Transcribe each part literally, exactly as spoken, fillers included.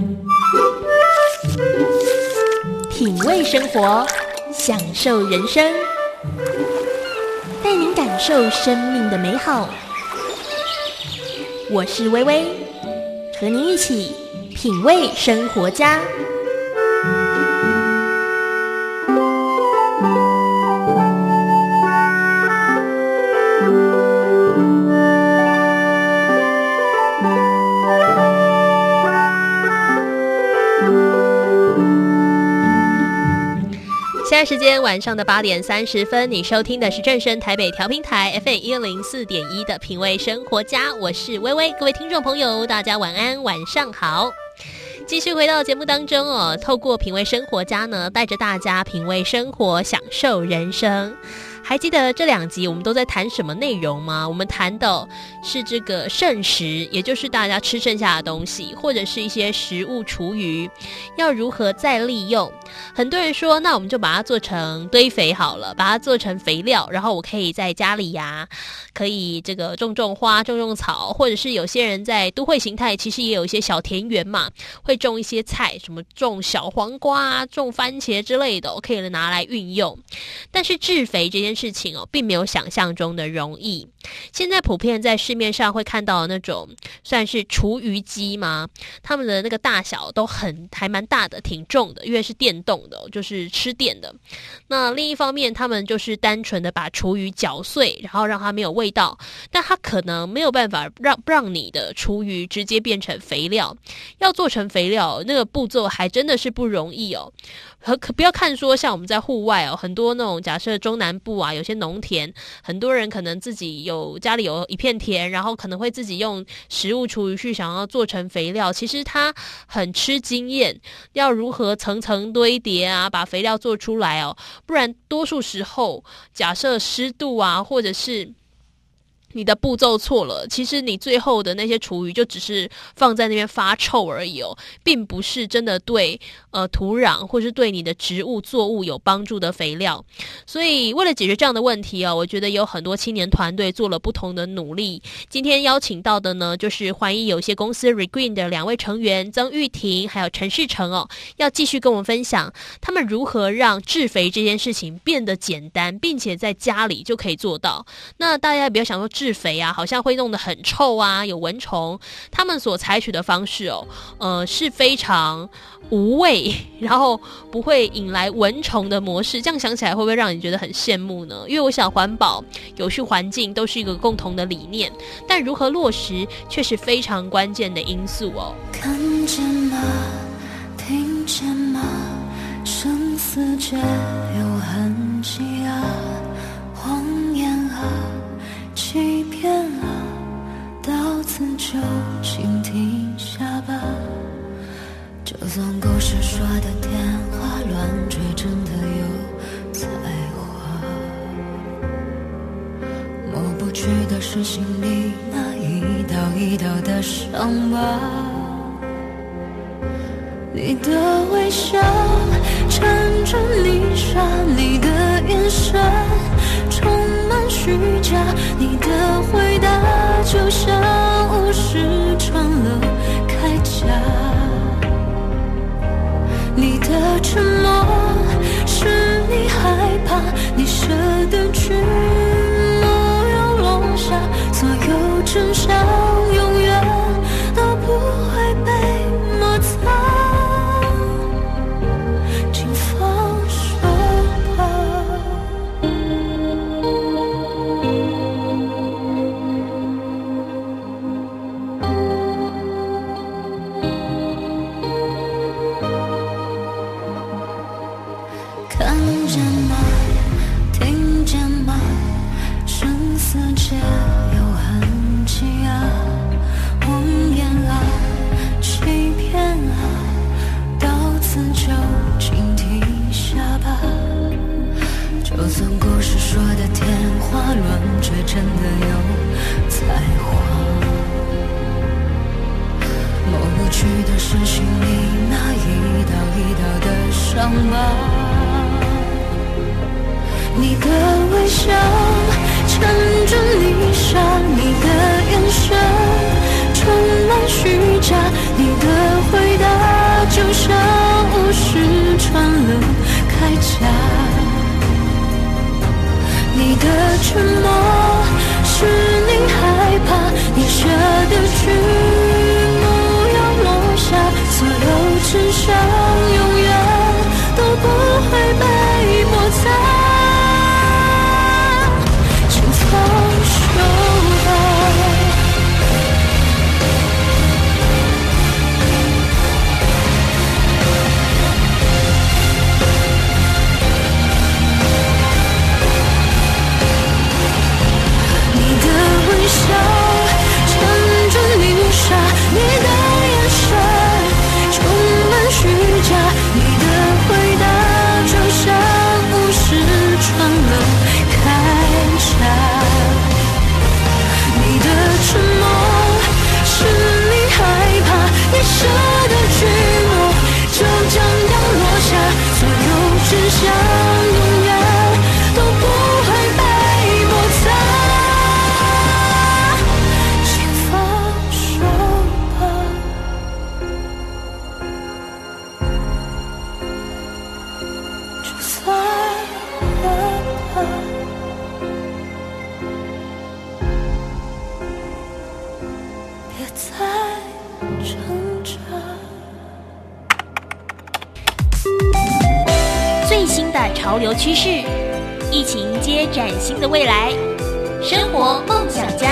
品味生活，享受人生，带您感受生命的美好。我是薇薇，和您一起品味生活家。现在时间晚上的八点三十分，你收听的是正声台北调频台 F M 一零四点一的品味生活家，我是薇薇。各位听众朋友，大家晚安，晚上好。继续回到节目当中哦，透过品味生活家呢，带着大家品味生活，享受人生。还记得这两集我们都在谈什么内容吗？我们谈的是这个剩食，也就是大家吃剩下的东西，或者是一些食物厨余要如何再利用。很多人说，那我们就把它做成堆肥好了，把它做成肥料，然后我可以在家里呀、啊，可以这个种种花种种草，或者是有些人在都会形态其实也有一些小田园嘛，会种一些菜，什么种小黄瓜啊，种番茄之类的，可以拿来运用。但是制肥这件事情哦，并没有想象中的容易。现在普遍在市面上会看到的那种算是厨余机吗？他们的那个大小都很还蛮大的，挺重的，因为是电动的，就是吃电的。那另一方面，他们就是单纯的把厨余搅碎，然后让它没有味道，但它可能没有办法让让你的厨余直接变成肥料。要做成肥料，那个步骤还真的是不容易哦。可不要看说像我们在户外哦，很多那种假设中南部啊，有些农田，很多人可能自己有家里有一片田，然后可能会自己用食物厨余去想要做成肥料，其实它很吃经验，要如何层层堆叠啊，把肥料做出来哦，不然多数时候假设湿度啊，或者是你的步骤错了，其实你最后的那些厨余就只是放在那边发臭而已哦，并不是真的对呃土壤或是对你的植物作物有帮助的肥料。所以为了解决这样的问题哦，我觉得有很多青年团队做了不同的努力。今天邀请到的呢，就是环艺有限公司 Regreen 的两位成员曾玉婷还有陈世成哦，要继续跟我们分享他们如何让制肥这件事情变得简单，并且在家里就可以做到。那大家不要想说制肥啊，好像会弄得很臭啊，有蚊虫。他们所采取的方式哦，呃，是非常无味，然后不会引来蚊虫的模式。这样想起来会不会让你觉得很羡慕呢？因为我想环保、有序环境都是一个共同的理念，但如何落实却是非常关键的因素哦。 看见吗？听见吗？生死皆有痕迹啊，谎言啊，欺骗啊，到此就请停下吧。就算故事说的天花乱坠，真的有才华，抹不去的是心里那一道一道的伤疤。你的微笑缠着泥沙，你的眼神充满虚假，你的回答就像无视成了铠甲。你的沉默是你害怕，你舍得去没有落下，所有真相永远都不会被摩擦。真的有才华，抹不去的是心里那一道一道的伤疤。你的微笑缠着泥沙，你的眼神充满虚假，你的回答家，你的回答就像无视穿了铠甲。你的沉默是你害怕遗失的巨魔，就这样落下，所有真相永远都不会被摩擦。请放手吧，就算了吧，别再挣扎。 最新的潮流趋势，一起迎接崭新的未来。生活梦想家，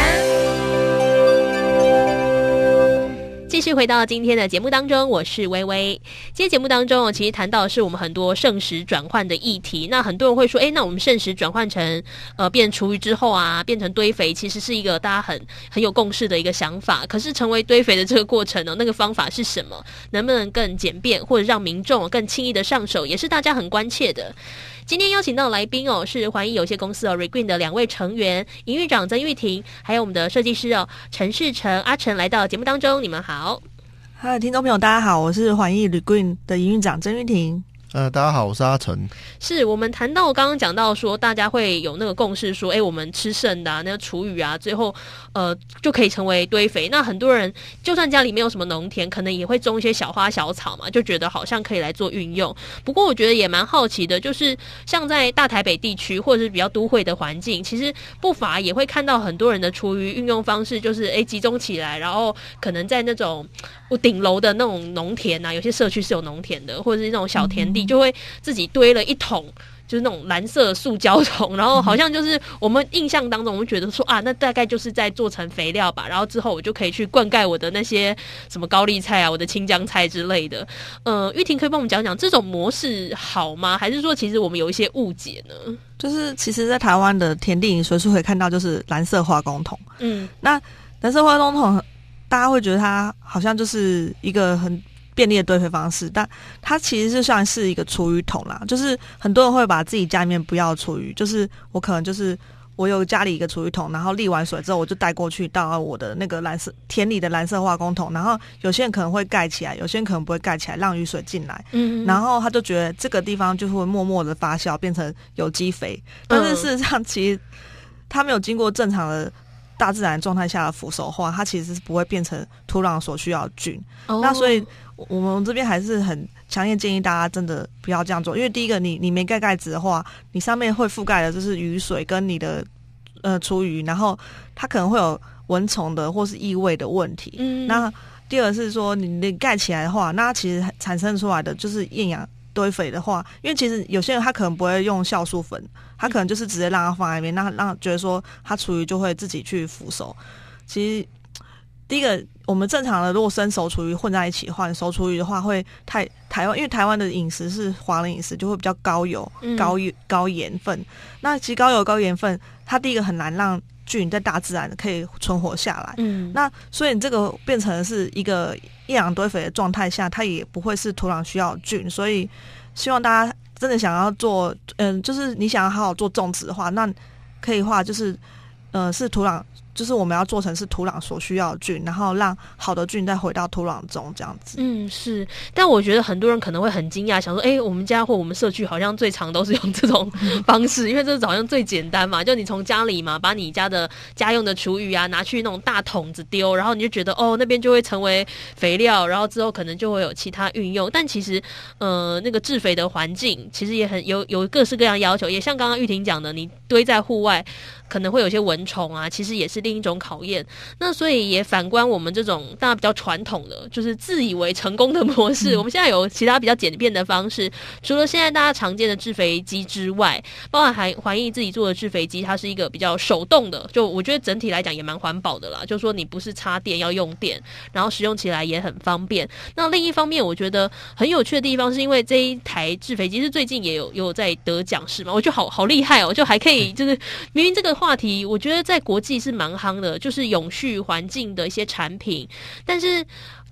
继续回到今天的节目当中，我是薇薇。今天节目当中其实谈到的是我们很多剩食转换的议题。那很多人会说，诶，那我们剩食转换成呃变厨余之后啊，变成堆肥，其实是一个大家很很有共识的一个想法。可是成为堆肥的这个过程呢，那个方法是什么？能不能更简便，或者让民众更轻易的上手，也是大家很关切的。今天邀请到的来宾哦，是环益有限公司哦 Regreen 的两位成员，营运长曾玉婷，还有我们的设计师哦陈世成阿成来到节目当中，你们好。 嗨，听众朋友大家好，我是环益 Regreen 的营运长曾玉婷。 呃，大家好，我是阿成。 是我们谈到刚刚讲到说，大家会有那个共识说，哎，我们吃剩的啊，那个厨余啊，最后呃就可以成为堆肥。那很多人就算家里没有什么农田，可能也会种一些小花小草嘛，就觉得好像可以来做运用。不过我觉得也蛮好奇的，就是像在大台北地区或者是比较都会的环境，其实不乏也会看到很多人的厨余运用方式，就是哎集中起来，然后可能在那种顶楼的那种农田啊，有些社区是有农田的，或者是那种小田地。就会自己堆了一桶，就是那种蓝色塑胶桶，然后好像就是我们印象当中，我们觉得说啊，那大概就是在做成肥料吧，然后之后我就可以去灌溉我的那些什么高丽菜啊、我的青江菜之类的。呃，玉婷可以帮我们讲讲这种模式好吗？还是说其实我们有一些误解呢？ 就是其实在台湾的田地随处可以看到就是蓝色化工桶，嗯，那蓝色化工桶大家会觉得它好像就是一个很便利的堆肥方式，但它其实就像是一个厨余桶啦，就是很多人会把自己家里面不要的厨余，就是我可能就是我有家里一个厨余桶，然后沥完水之后我就带过去到我的那个蓝色田里的蓝色化工桶，然后有些人可能会盖起来，有些人可能不会盖起来，让雨水进来，嗯，然后他就觉得这个地方就会默默的发酵变成有机肥，但是事实上其实它没有经过正常的大自然状态下的腐熟化，它其实是不会变成土壤所需要的菌，哦，那所以我们这边还是很强烈建议大家真的不要这样做，因为第一个你你没盖盖子的话，你上面会覆盖的就是雨水跟你的呃厨余，然后它可能会有蚊虫的或是异味的问题，嗯，那第二个是说你你盖起来的话，那它其实产生出来的就是厌氧堆肥的话，因为其实有些人他可能不会用酵素粉，他可能就是直接让它放在那边，让让觉得说它厨余就会自己去腐熟。其实第一个，我们正常的如果生熟厨余混在一起的话，熟厨余的话会太台湾，因为台湾的饮食是华人饮食，就会比较高油、嗯、高高盐分。那其实高油高盐分，它第一个很难让菌在大自然可以存活下来。嗯，那所以你这个变成是一个厌氧堆肥的状态下，它也不会是土壤需要菌，所以希望大家真的想要做，嗯，就是你想要好好做种植的话，那可以的话就是，呃，是土壤。就是我们要做成是土壤所需要的菌，然后让好的菌再回到土壤中，这样子。嗯， 是。但我觉得很多人可能会很惊讶，想说，哎，我们家或我们社区好像最常都是用这种方式，因为这好像最简单嘛，就你从家里嘛，把你家的家用的厨余啊拿去那种大桶子丢，然后你就觉得哦，那边就会成为肥料，然后之后可能就会有其他运用。但其实，呃，那个制肥的环境其实也很有有各式各样要求，也像刚刚玉婷讲的，你堆在户外。可能会有些蚊虫啊，其实也是另一种考验。那所以也反观我们这种大家比较传统的，就是自以为成功的模式。嗯、我们现在有其他比较简便的方式，除了现在大家常见的制肥机之外，包含还环益自己做的制肥机，它是一个比较手动的，就我觉得整体来讲也蛮环保的啦。就是说你不是插电要用电，然后使用起来也很方便。那另一方面，我觉得很有趣的地方是因为这一台制肥机是最近也有有在得奖是吗？我觉得好好厉害哦，就还可以就是明明这个。话题我觉得在国际是蛮夯的，就是永续环境的一些产品，但是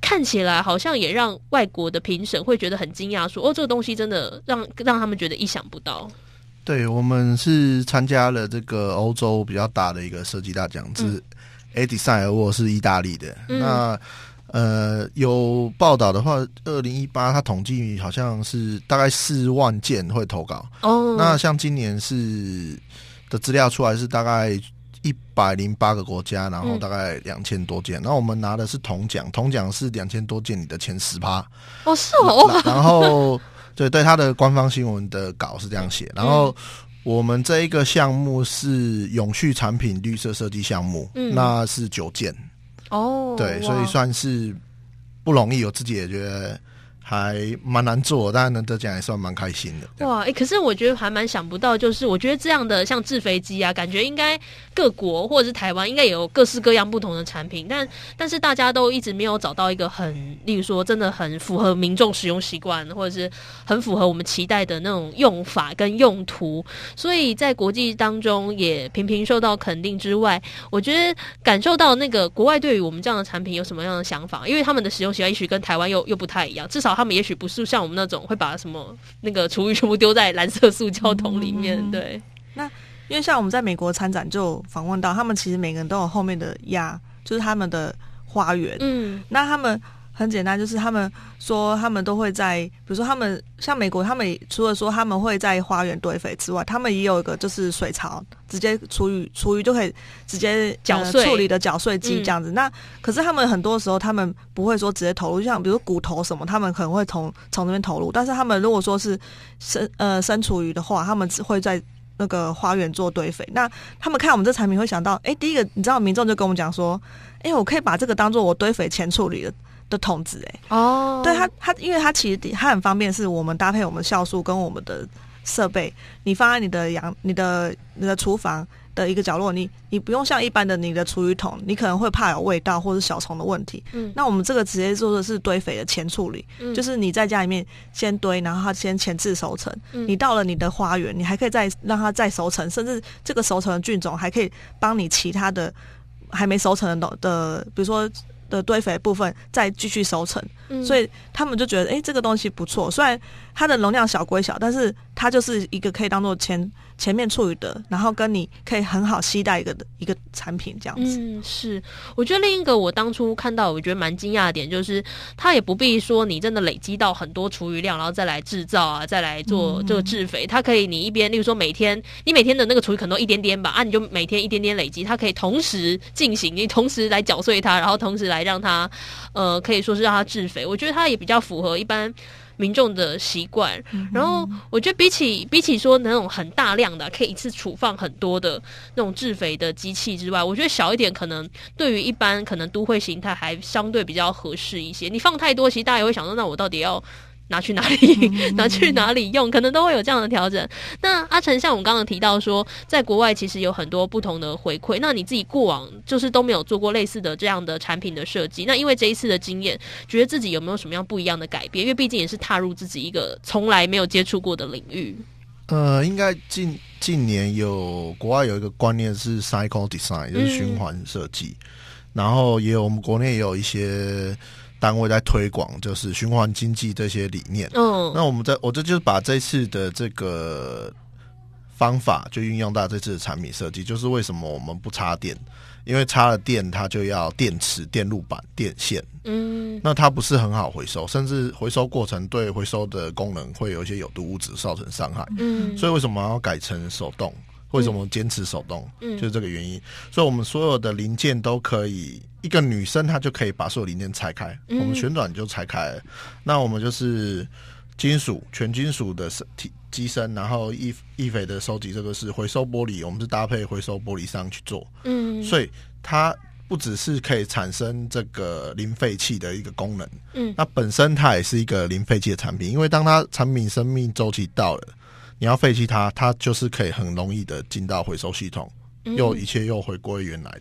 看起来好像也让外国的评审会觉得很惊讶，说哦，这个东西真的让让他们觉得意想不到。 对，我们是参加了这个欧洲比较大的一个设计大奖，是 A Design Award， 是意大利的。嗯、那呃，有报道的话，二零一八它统计好像是大概四万件会投稿。哦，那像今年是的资料出来是大概一百零八个国家，然后大概两千多件。那、嗯、我们拿的是铜奖，铜奖是两千多件里的前十趴。 哦，是哦。 然后。对对，他的官方新闻的稿是这样写，然后我们这一个项目是永续产品绿色设计项目，嗯、那是九件哦，对，所以算是不容易，我自己也觉得还蛮难做，当然能得奖也算蛮开心的。 哇，欸，可是我觉得还蛮想不到，就是我觉得这样的像制肥机啊，感觉应该各国或者是台湾应该也有各式各样不同的产品，但但是大家都一直没有找到一个很，例如说真的很符合民众使用习惯，或者是很符合我们期待的那种用法跟用途，所以在国际当中也频频受到肯定之外，我觉得感受到那个国外对于我们这样的产品有什么样的想法，因为他们的使用习惯也许跟台湾又又不太一样，至少他们也许不是像我们那种会把什么那个厨余全部丢在蓝色塑胶桶里面。嗯、对， 那因为像我们在美国参展就访问到，他们其实每个人都有后面的压，就是他们的花园。嗯，那他们很简单，就是他们说他们都会在，比如说他们像美国，他们除了说他们会在花园堆肥之外，他们也有一个就是水槽，直接厨余厨余就可以直接搅碎、呃、 处理的搅碎机这样子。嗯、那可是他们很多时候他们不会说直接投入，像比如骨头什么，他们可能会从从那边投入，但是他们如果说是生呃生厨余的话，他们只会在那个花园做堆肥。那他们看我们这产品会想到，哎，第一个你知道民众就跟我们讲说，哎，我可以把这个当做我堆肥前处理的。的桶子哎、欸、哦，对它它，因为它其实它很方便，是我们搭配我们酵素跟我们的设备，你放在你的阳你的你的厨房的一个角落，你你不用像一般的你的厨余桶，你可能会怕有味道或者小虫的问题。嗯，那我们这个直接做的是堆肥的前处理，嗯、就是你在家里面先堆，然后它先前置熟成，嗯、你到了你的花园，你还可以再让它再熟成，甚至这个熟成的菌种还可以帮你其他的还没熟成的的，比如说。的堆肥部分再继续收成，嗯、所以他们就觉得，哎、欸，这个东西不错。虽然它的容量小归小，但是它就是一个可以当做前前面处理的，然后跟你可以很好携带一个一个产品这样子。 嗯，是。我觉得另一个我当初看到，我觉得蛮惊讶的点就是，它也不必说你真的累积到很多厨余量，然后再来制造啊，再来做这个制肥。嗯、它可以你一边，例如说每天你每天的那个厨余可能都一点点吧，啊，你就每天一点点累积，它可以同时进行，你同时来搅碎它，然后同时来让它呃可以说是让它制肥。我觉得它也比较符合一般民众的习惯。嗯、然后我觉得比起比起说那种很大量的可以一次储放很多的那种制肥的机器之外，我觉得小一点可能对于一般可能都会形态还相对比较合适一些。你放太多，其实大家也会想说，那我到底要拿去哪里拿去哪里用，可能都会有这样的调整。那阿成，像我们刚刚提到说在国外其实有很多不同的回馈，那你自己过往就是都没有做过类似的这样的产品的设计，那因为这一次的经验，觉得自己有没有什么样不一样的改变？因为毕竟也是踏入自己一个从来没有接触过的领域。 呃，应该近近年有国外有一个观念是 cycle design， 就是循环设计，嗯、然后也有我们国内也有一些单位在推广就是循环经济这些理念。嗯，那我们在我这就是把这次的这个方法就运用到这次的产品设计，就是为什么我们不插电，因为插了电它就要电池、电路板、电线，嗯，那它不是很好回收，甚至回收过程对回收的功能会有一些有毒物质造成伤害。嗯，所以为什么要改成手动？为什么坚持手动？嗯，就是这个原因。所以我们所有的零件都可以，一个女生她就可以把所有零件拆开，嗯、我们旋转就拆开了。那我们就是金属全金属的机身，然后易易肥的收集，这个是回收玻璃，我们是搭配回收玻璃上去做。嗯，所以它不只是可以产生这个零废气的一个功能，嗯，那本身它也是一个零废气的产品，因为当它产品生命周期到了，你要废弃它，它就是可以很容易的进到回收系统，嗯、又一切又回归原来这样。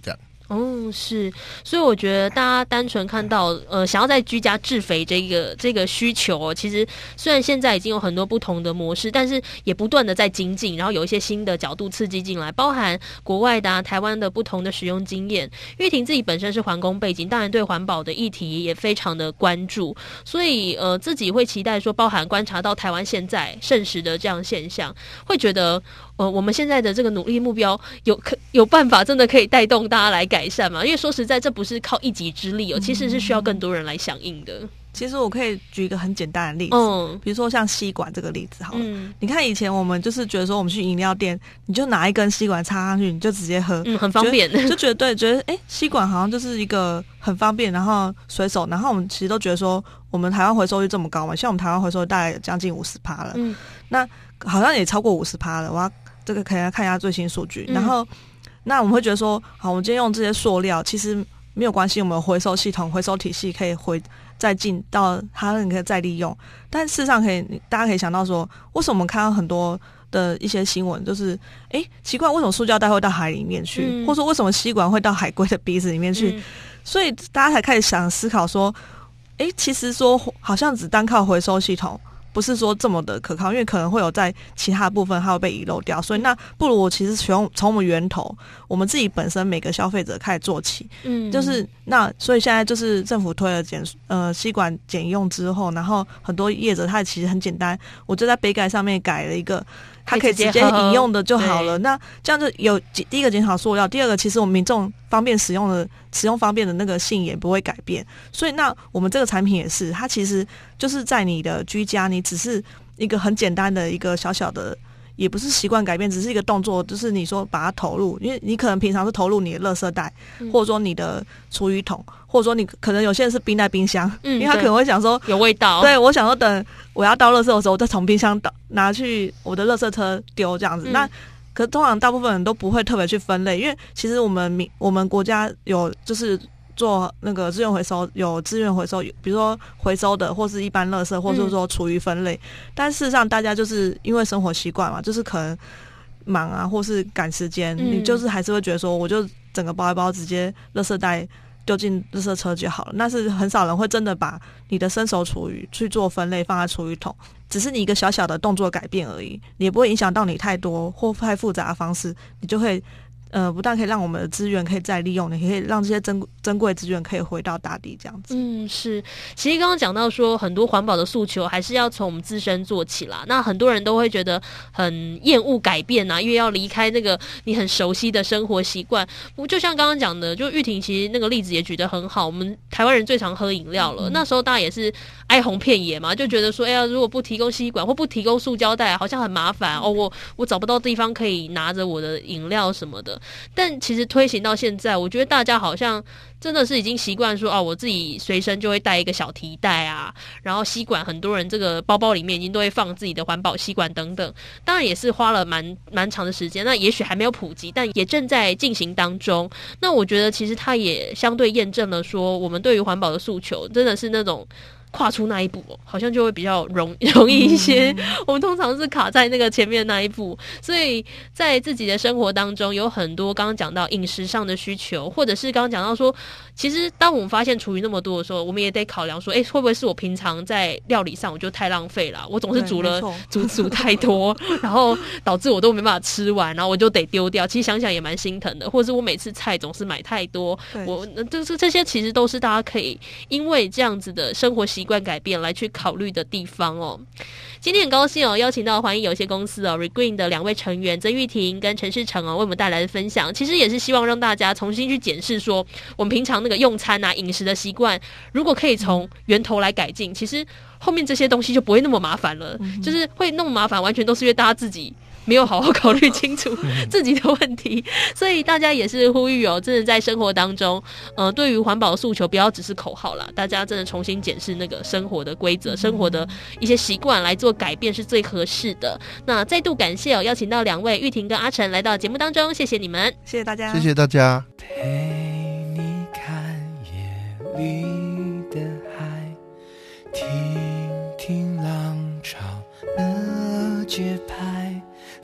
嗯，是，所以我觉得大家单纯看到呃，想要在居家制肥这个这个需求哦，其实虽然现在已经有很多不同的模式，但是也不断的在精进，然后有一些新的角度刺激进来，包含国外的、啊、台湾的不同的使用经验。玉婷自己本身是环工背景，当然对环保的议题也非常的关注，所以呃，自己会期待说，包含观察到台湾现在剩食的这样现象，会觉得呃，我们现在的这个努力目标有可有办法真的可以带动大家来改善嘛？因为说实在，这不是靠一己之力哦，其实是需要更多人来响应的。 其实我可以举一个很简单的例子，嗯，比如说像吸管这个例子好了，嗯，你看以前我们就是觉得说，我们去饮料店，你就拿一根吸管插上去，你就直接喝， 嗯，很方便， 就觉得对，觉得哎、欸，吸管好像就是一个很方便，然后随手，然后我们其实都觉得说，我们台湾回收率这么高嘛，像我们台湾回收率大概将近五十趴了，嗯，那好像也超过五十趴了，我要这个可以来看一下最新数据，嗯、然后那我们会觉得说，好，我们今天用这些塑料，其实没有关系，我们有回收系统、回收体系可以回。再进到它可以再利用，但事实上可以，大家可以想到说，为什么我们看到很多的一些新闻，就是哎，奇怪，为什么塑胶袋会到海里面去，嗯、或者说为什么吸管会到海龟的鼻子里面去？嗯、所以大家才开始想思考说，哎，其实说好像只单靠回收系统。不是说这么的可靠，因为可能会有在其他部分它会被遗漏掉，所以那不如我其实从从我们源头，我们自己本身每个消费者开始做起，嗯，就是那所以现在就是政府推了减呃吸管减用之后，然后很多业者它其实很简单，我就在杯盖上面改了一个。它可以直接饮用的就好了。那这样就有第一个减少塑料，第二个其实我们民众方便使用的使用方便的那个性也不会改变。所以那我们这个产品也是，它其实就是在你的居家，你只是一个很简单的一个小小的。也不是习惯改变，只是一个动作，就是你说把它投入，因为你可能平常是投入你的垃圾袋，嗯、或者说你的厨余桶，或者说你可能有些人是冰在冰箱，嗯、因为他可能会想说有味道， 对我想说等我要倒垃圾的时候，我再从冰箱倒拿去我的垃圾车丢这样子。嗯、那可是通常大部分人都不会特别去分类，因为其实我们民我们国家有就是。做那个资源回收，有资源回收，比如说回收的，或是一般垃圾，或者说厨余分类。嗯、但事实上，大家就是因为生活习惯嘛，就是可能忙啊，或是赶时间，嗯、你就是还是会觉得说，我就整个包一包，直接垃圾袋丢进垃圾车就好了。那是很少人会真的把你的生熟厨余去做分类，放在厨余桶，只是你一个小小的动作改变而已，你也不会影响到你太多或太复杂的方式，你就会。呃，不但可以让我们的资源可以再利用，你可以让这些珍珍贵资源可以回到大地，这样子。 嗯，是。其实刚刚讲到说，很多环保的诉求还是要从我们自身做起啦。那很多人都会觉得很厌恶改变啊，因为要离开那个你很熟悉的生活习惯。不就像刚刚讲的，就玉婷其实那个例子也举得很好。我们台湾人最常喝饮料了，嗯、那时候大家也是哀鸿遍野嘛，就觉得说，哎呀，如果不提供吸管或不提供塑胶袋，好像很麻烦哦。我我找不到地方可以拿着我的饮料什么的。但其实推行到现在，我觉得大家好像真的是已经习惯说，哦，我自己随身就会带一个小提袋啊，然后吸管，很多人这个包包里面已经都会放自己的环保吸管等等。当然也是花了蛮蛮长的时间，那也许还没有普及，但也正在进行当中。那我觉得其实它也相对验证了说，我们对于环保的诉求真的是那种。跨出那一步，好像就会比较容容易一些。嗯、我们通常是卡在那个前面那一步，所以在自己的生活当中有很多刚刚讲到饮食上的需求，或者是刚刚讲到说，其实当我们发现厨余那么多的时候，我们也得考量说，哎，会不会是我平常在料理上我就太浪费了，我总是煮了煮煮太多，然后导致我都没办法吃完，然后我就得丢掉。其实想想也蛮心疼的，或者是我每次菜总是买太多，我就是这些其实都是大家可以因为这样子的生活习惯。习惯改变来去考虑的地方哦。今天很高兴哦，邀请到环益有限公司哦 Regreen 的两位成员曾玉婷跟陈世成哦，为我们带来的分享，其实也是希望让大家重新去检视说，我们平常那个用餐啊、饮食的习惯，如果可以从源头来改进，其实后面这些东西就不会那么麻烦了。嗯、就是会那么麻烦，完全都是因为大家自己。没有好好考虑清楚自己的问题，所以大家也是呼吁哦，真的在生活当中，呃，对于环保的诉求，不要只是口号啦，大家真的重新检视那个生活的规则、生活的一些习惯来做改变是最合适的。那再度感谢哦，邀请到两位玉婷跟阿成来到节目当中，谢谢你们， 谢谢大家， 谢谢大家。 陪你看夜里的海，听听浪潮的节拍。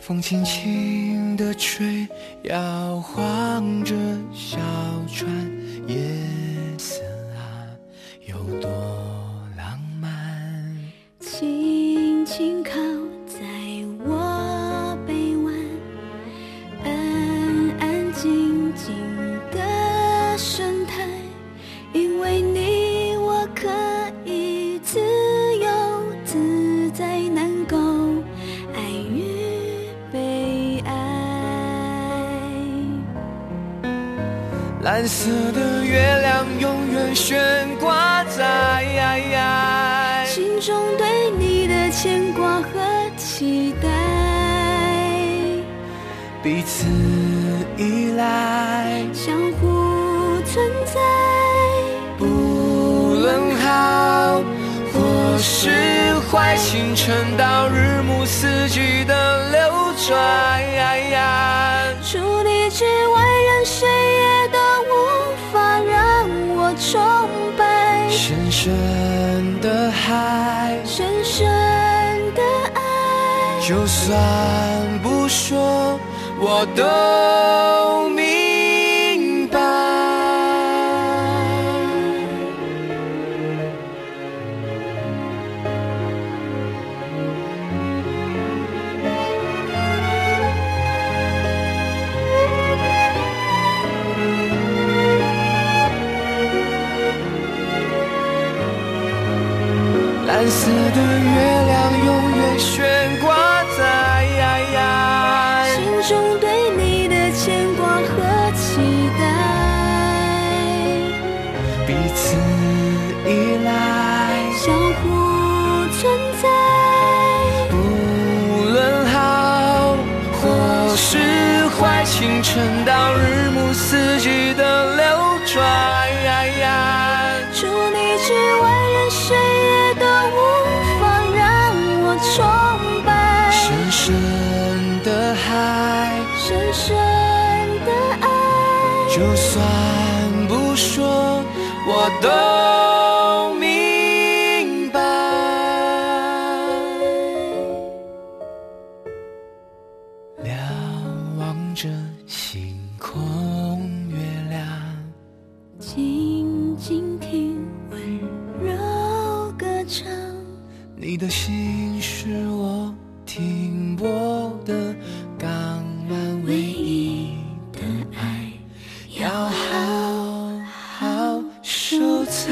风轻轻地吹，摇晃着小船，夜色啊有多浪漫。 轻轻靠在我臂弯，安安静静的神态，因为你我可以自由自在，能够爱与被爱。 蓝色的月亮永远悬挂在心中对你的牵挂和期待， 彼此依赖， 相互存在， 不论好或是坏，清晨到日暮四季的流转， 除你之外人谁也都无法让我崇拜， 深深的海， 深深的爱， 就算不说我都明白。蓝色的月亮永远悬挂在心中对你的牵挂和期待， 彼此依赖， 相互存在， 不论好或是坏，清晨到日暮四季的流转， 除你之外人谁也都无法让我崇拜， 深深的海， 深深的爱， 就算不说我都明白。瞭望着星空月亮， 静静听温柔歌唱， 你的心是我停泊的港湾，唯一的爱要好好收藏。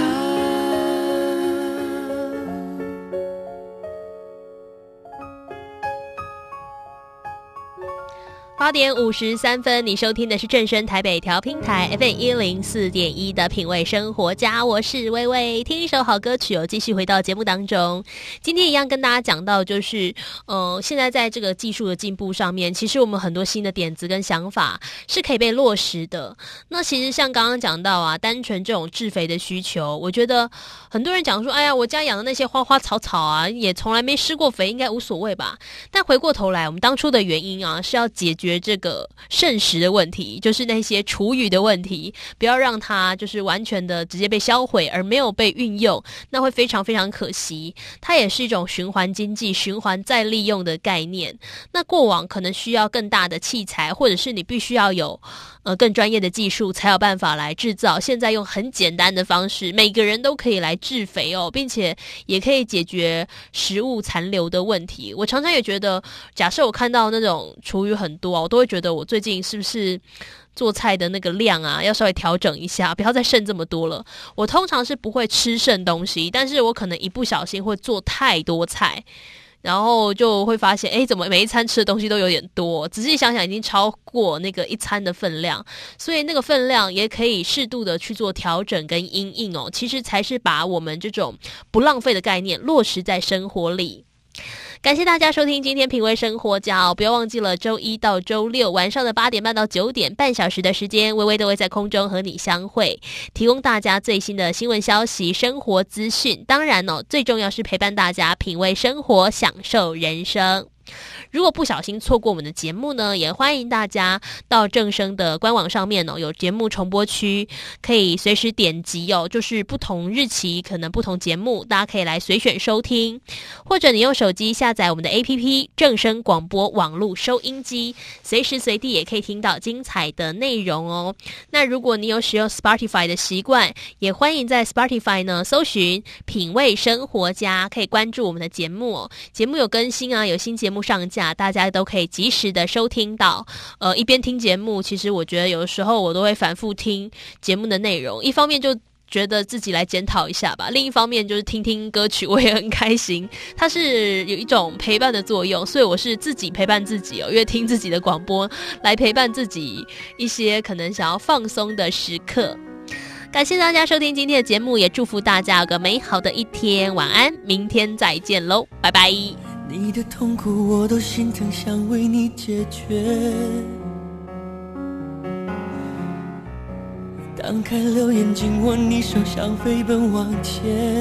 八点五十三分，你收听的是正声台北调频台 F M 一零四点一的品味生活家，我是薇薇。听一首好歌曲哦，继续回到节目当中。今天一样跟大家讲到，就是呃，现在在这个技术的进步上面，其实我们很多新的点子跟想法是可以被落实的。那其实像刚刚讲到啊，单纯这种制肥的需求，我觉得很多人讲说，哎呀，我家养的那些花花草草啊，也从来没施过肥，应该无所谓吧。但回过头来，我们当初的原因啊，是要解决这个剩食的问题，就是那些厨余的问题，不要让它就是完全的直接被销毁而没有被运用，那会非常非常可惜。它也是一种循环经济、循环再利用的概念。那过往可能需要更大的器材，或者是你必须要有呃更专业的技术才有办法来制造，现在用很简单的方式，每个人都可以来制肥哦，并且也可以解决食物残留的问题。我常常也觉得，假设我看到那种厨余很多啊，我都会觉得我最近是不是做菜的那个量啊要稍微调整一下，不要再剩这么多了。我通常是不会吃剩东西，但是我可能一不小心会做太多菜，然后就会发现，诶，怎么每一餐吃的东西都有点多，仔细想想已经超过那个一餐的分量，所以那个分量也可以适度的去做调整跟因应哦，其实才是把我们这种不浪费的概念落实在生活里。感谢大家收听今天品味生活家哦，不要忘记了周一到周六晚上的八点半到九点，半小时的时间，微微都会在空中和你相会，提供大家最新的新闻消息、生活资讯。当然哦，最重要是陪伴大家品味生活，享受人生。 如果不小心错过我们的节目呢，也欢迎大家到正声的官网上面哦，有节目重播区，可以随时点击哦，就是不同日期可能不同节目，大家可以来随选收听，或者你用手机下载我们的 A P P 正声广播网络收音机，随时随地也可以听到精彩的内容哦。那如果你有使用 Spotify 的习惯，也欢迎在 Spotify 呢搜寻品味生活家，可以关注我们的节目哦。节目有更新啊，有新节目上架，大家都可以及时的收听到。呃，一边听节目，其实我觉得有的时候我都会反复听节目的内容，一方面就觉得自己来检讨一下吧，另一方面就是听听歌曲我也很开心，它是有一种陪伴的作用，所以我是自己陪伴自己哦，因为听自己的广播来陪伴自己一些可能想要放松的时刻。感谢大家收听今天的节目，也祝福大家有个美好的一天，晚安，明天再见喽，拜拜。 你的痛苦我都心疼，想为你解决。当开了眼睛，握你手，想飞奔往前。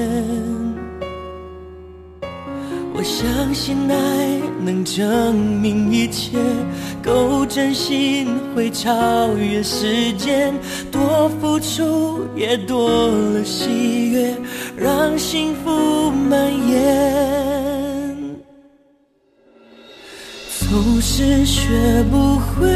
我相信爱能证明一切，够真心会超越时间，多付出也多了喜悦，让幸福蔓延。总是学不会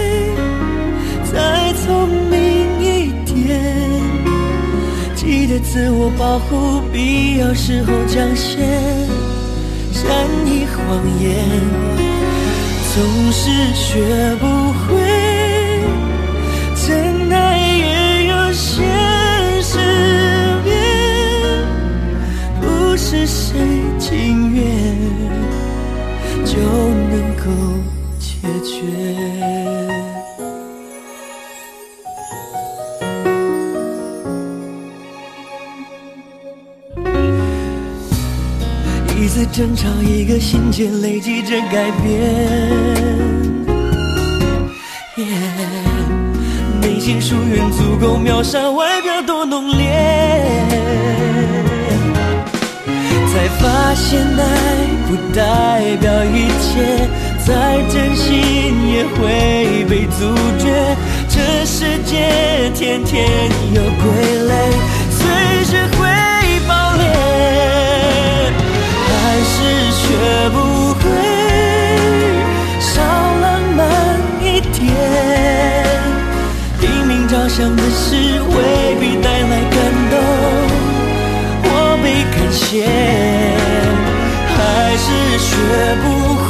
再聪明一点，记得自我保护，必要时候讲些善意谎言。总是学不会真爱也有现实面，不是谁情愿就能够解决。一次争吵，一个心结，累积着改变。Yeah, 内心疏远足够秒杀外表多浓烈，才发现爱不代表一切，再真心也会被阻绝。这世界天天有傀儡，随时会爆裂，还是学不会少浪漫一点。拼命着想的事未必带来感动，我被感谢，还是学不会